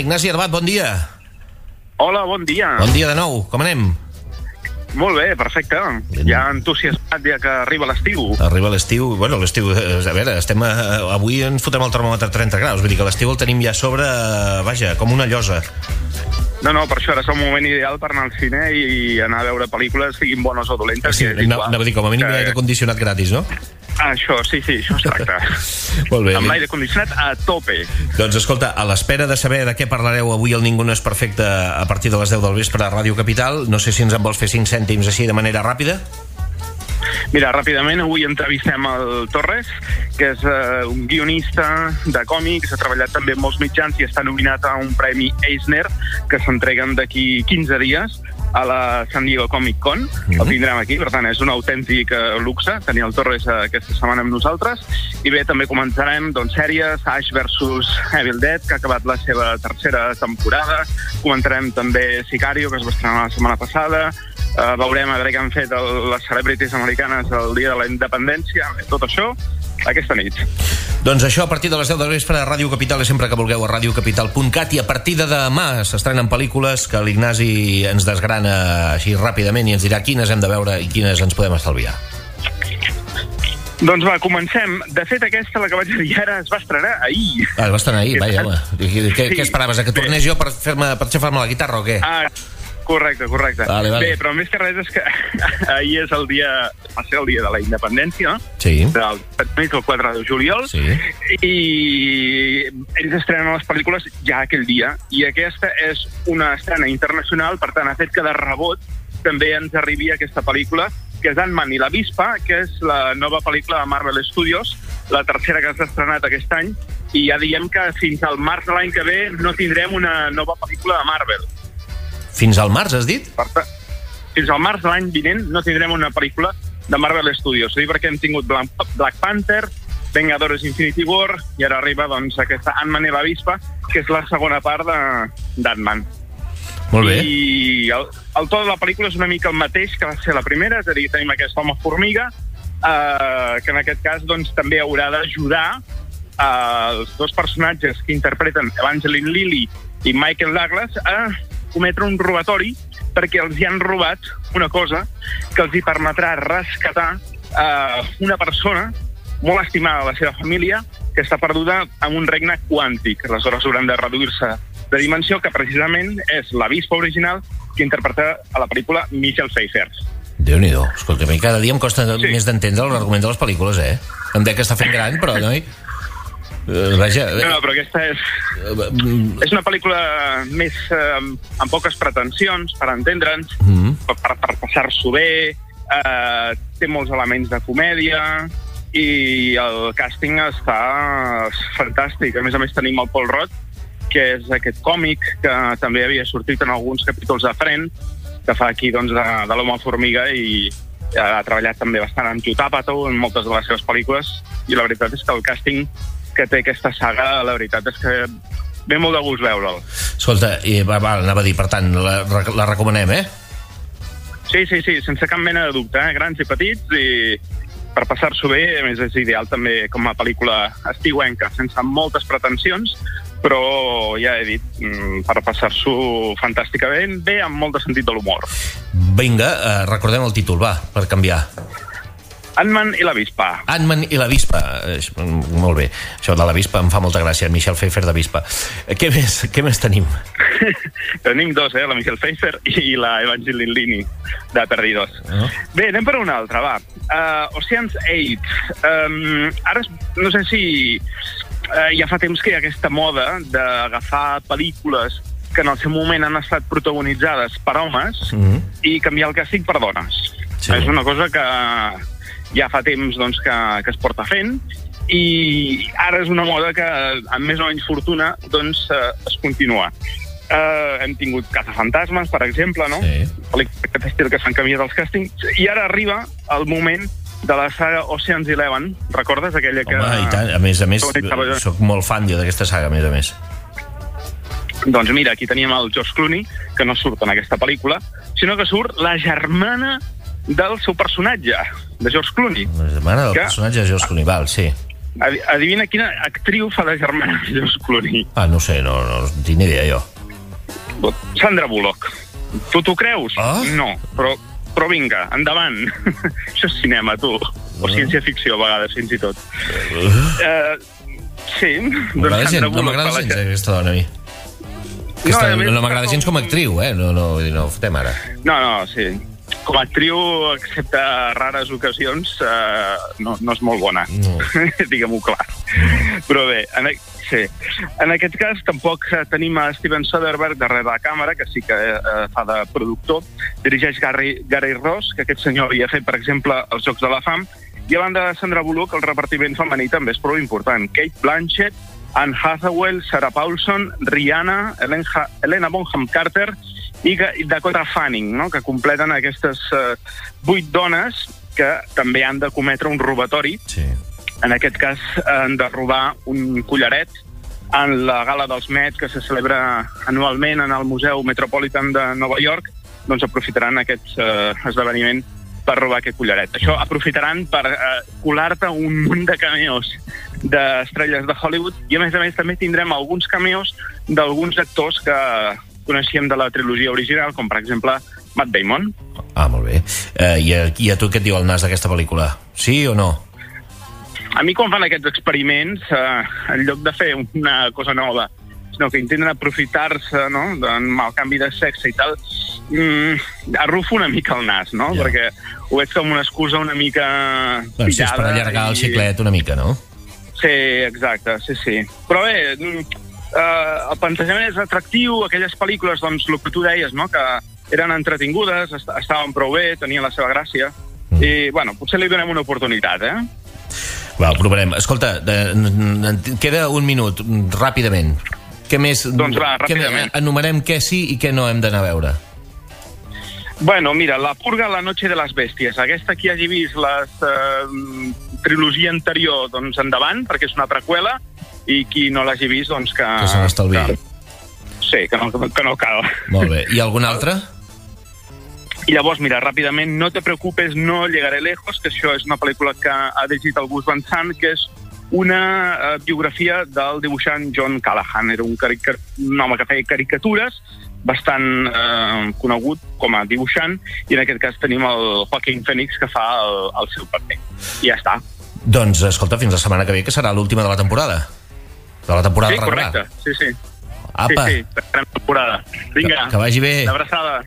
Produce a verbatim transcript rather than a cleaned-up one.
Ignasi Arbat, bon dia. Hola, bon dia. Bon dia de nou, com anem? Molt bé, perfecte. Ja entusiasmat ja que arriba l'estiu. Arriba l'estiu, bueno, l'estiu, a veure, estem a, avui ens fotem el termòmetre a trenta graus, vull dir que l'estiu el tenim ja a sobre, vaja, com una llosa. No, no, per això ara és el moment ideal per anar al cine i anar a veure pel·lícules, siguin bones o dolentes. Sí, no, anava a dir, com a mínim que... l'aire condicionat gratis, no? Això, sí, sí, això es tracta. Molt bé. Amb l'aire condicionat a tope. Doncs escolta, a l'espera de saber de què parlareu avui el Ningú no és perfecte a partir de les deu del vespre a Ràdio Capital, no sé si ens en vols fer cinc cèntims així de manera ràpida? Mira, ràpidament, avui entrevistem el Torres, que és uh, un guionista de còmics, ha treballat també en molts mitjans i està nominat a un premi Eisner, que s'entreguen d'aquí quinze dies a la San Diego Comic Con. Mm-hmm. El tindrem aquí, per tant, és un autèntic uh, luxe tenir el Torres uh, aquesta setmana amb nosaltres. I bé, també començarem doncs, sèries, Ash versus Evil Dead, que ha acabat la seva tercera temporada. Comentarem també Sicario, que es va estrenar la setmana passada. Uh, veurem a veure què han fet el, les celebrities americanes el dia de la independència, tot això aquesta nit. Doncs això a partir de les deu del vespre a Ràdio Capital, i sempre que vulgueu a radiocapital punt cat, i a partir de demà s'estrenen pel·lícules que l'Ignasi ens desgrana així ràpidament i ens dirà quines hem de veure i quines ens podem estalviar. Doncs va, comencem. De fet, aquesta, la que vaig dir ara, es va estrenar ahir. Ah, es va estrenar ahir, vaja, home. Què, sí. què esperaves, que tornés jo per, fer-me, per xafar-me la guitarra o què? Ah, correcte, correcte. Vale, vale. Bé, però més que res és que ahir és el dia, va ser el dia de la independència, sí. del el quatre de juliol, sí. I ells estrenen les pel·lícules ja aquell dia, i aquesta és una estrena internacional, per tant ha fet que de rebot també ens arribi aquesta pel·lícula, que és Ant-Man i la Vispa, que és la nova pel·lícula de Marvel Studios, la tercera que s'ha estrenat aquest any, i ja diem que fins al març de l'any que ve no tindrem una nova pel·lícula de Marvel. Fins al març, has dit? Per tant, fins al març de l'any vinent no tindrem una pel·lícula de Marvel Studios. Sí, perquè hem tingut Black Panther, Vengadores Infinity War, i ara arriba doncs, aquesta Ant-Man i la Vispa, que és la segona part d'Ant-Man. Molt bé. I el, el to de la pel·lícula és una mica el mateix que va ser la primera, és a dir, tenim aquest home formiga, eh, que en aquest cas doncs, també haurà d'ajudar eh, els dos personatges que interpreten Evangeline Lilly i Michael Douglas a cometre un robatori perquè els hi han robat una cosa que els hi permetrà rescatar eh, una persona molt estimada de la seva família que està perduda en un regne quàntic. Aleshores hauran de reduir-se de dimensió, que precisament és la Vispa original que interpreta a la pel·lícula Michelle Pfeiffer. Déu-n'hi-do. Escolta, cada dia em costa sí. més d'entendre l'argument de les pel·lícules, eh? Em dec que està fent gran, però no hi... Uh, vaja... No, no, però aquesta és... És una pel·lícula més eh, amb poques pretensions, per entendre'ns, mm. per, per passar-s'ho bé, eh, té molts elements de comèdia, i el càsting està fantàstic. A més a més tenim el Paul Rudd, que és aquest còmic que també havia sortit en alguns capítols de Friends, que fa aquí doncs, de, de l'home formiga, i ha treballat també bastant amb Judd Apatow en moltes de les seves pel·lícules, i la veritat és que el càsting que té aquesta saga, la veritat és que ve molt de gust veure'l. Escolta, i, va, va, anava a dir, per tant, la, la recomanem, eh? Sí, sí, sí, sense cap mena de dubte, eh? Grans i petits, i per passar-s'ho bé, a més és ideal també com a pel·lícula estiuenca, sense moltes pretensions, però ja he dit, per passar-s'ho fantàsticament bé, amb molt de sentit de l'humor. Vinga, eh, recordem el títol, va, per canviar. Ant-Man i la Vispa. Ant-Man i la Vispa. Molt bé. Això de la Vispa em fa molta gràcia. Michelle Pfeiffer de Vispa. Què més, què més tenim? Tenim dos, eh? La Michelle Pfeiffer i la Evangeline Lilly de Perdidos. Uh -huh. Bé, anem per una altra, va. Uh, Ocean's eight. Um, ara, no sé si uh, ja fa temps que hi ha aquesta moda d'agafar pel·lícules que en el seu moment han estat protagonitzades per homes uh -huh. i canviar el càsting per dones. Sí. És una cosa que ja fa temps doncs, que, que es porta fent, i ara és una moda que amb més o menys fortuna doncs, eh, es continua. Eh, hem tingut Cazafantasmes, per exemple, no? Sí. Aquest estil que s'han canviat els càstings, i ara arriba el moment de la saga Ocean's Eleven. Recordes aquella que... Home, i tant. A més a més, soc molt fan jo d'aquesta saga, a més a més. Doncs mira, aquí teníem el George Clooney, que no surt en aquesta pel·lícula, sinó que surt la germana del seu personatge, de George Clooney. La germana del que... personatge de George Clooney, val, sí. Adivina quina actriu fa de germana de George Clooney. Ah, no sé, no, no, no tinc ni idea, jo. Sandra Bullock. Tu t'ho creus? Ah? No, però, però vinga, endavant. Això és cinema, tu. O ciència-ficció, a vegades, fins i tot. Uh, sí. M'agrada gens, no m'agrada gens, eh, aquesta dona, a mi. Aquesta, no, no m'agrada gens com a actriu, eh? No, no, no fotem ara. No, no, sí. Com a actriu, excepte rares ocasions, uh, no, no és molt bona. No. Diguem-ho clar. Però bé, en, sí. en aquest cas tampoc tenim a Steven Soderbergh darrere de la càmera, que sí que uh, fa de productor. Dirigeix Gary, Gary Ross, que aquest senyor havia fet, per exemple, els Jocs de la Fam. I a banda de Sandra Bullock, el repartiment femení també és prou important. Kate Blanchett, Anne Hathaway, Sarah Paulson, Rihanna, Helena, Helena Bonham Carter i Dakota Fanning, no? Que completen aquestes uh, vuit dones que també han de cometre un robatori. Sí. En aquest cas han de robar un collaret en la gala dels Met que se celebra anualment en el Museu Metropolitan de Nova York. Doncs aprofitaran aquest uh, esdeveniment per robar aquest collaret. Això aprofitaran per uh, colar-te un munt de cameos d'estrelles de Hollywood i a més a més també tindrem alguns cameos d'alguns actors que coneixíem de la trilogia original, com per exemple Matt Damon. Ah, molt bé. Uh, i, a, I a tu què et diu el nas d'aquesta pel·lícula? Sí o no? A mi quan fan aquests experiments, uh, en lloc de fer una cosa nova, sinó que intenten aprofitar-se, no?, del canvi de sexe i tal, mm, arrufo una mica el nas, no? Ja. Perquè ho veig com una excusa una mica doncs pillada. És per allargar i... el xiclet una mica, no? Sí, exacte, sí, sí. Però bé, uh, el plantejament és atractiu, aquelles pel·lícules, doncs, el que tu deies, no?, que eren entretingudes, est estaven prou bé, tenien la seva gràcia, mm. i, bueno, potser li donem una oportunitat, eh? Va, ho provarem. Escolta, de, queda un minut, ràpidament. Què més? Doncs va, ràpidament. Què, enumerem què sí i què no hem d'anar a veure. Bueno, mira, La purga, la noche de las bestias. Aquesta qui hagi vist la eh, trilogia anterior, doncs endavant, perquè és una preqüela, i qui no l'hagi vist, doncs que... Que se n'estalvi. Sí, que no, que no cal. Molt bé. I algun altre? I llavors, mira, ràpidament, No te preocupes, no llegaré lejos, que això és una pel·lícula que ha dirigit el Gus Van Sant, que és una uh, biografia del dibuixant John Callahan. Era un, un home que feia caricatures, bastant eh, conegut com a dibuixant, i en aquest cas tenim el Joaquin Phoenix que fa el, el seu paper. I ja està. Doncs, escolta, fins la setmana que ve, que serà l'última de la temporada. De la temporada sí, regular. correcte, sí, sí. Apa. Sí, sí, tercera temporada. Vinga, que, que vagi bé. Una abraçada.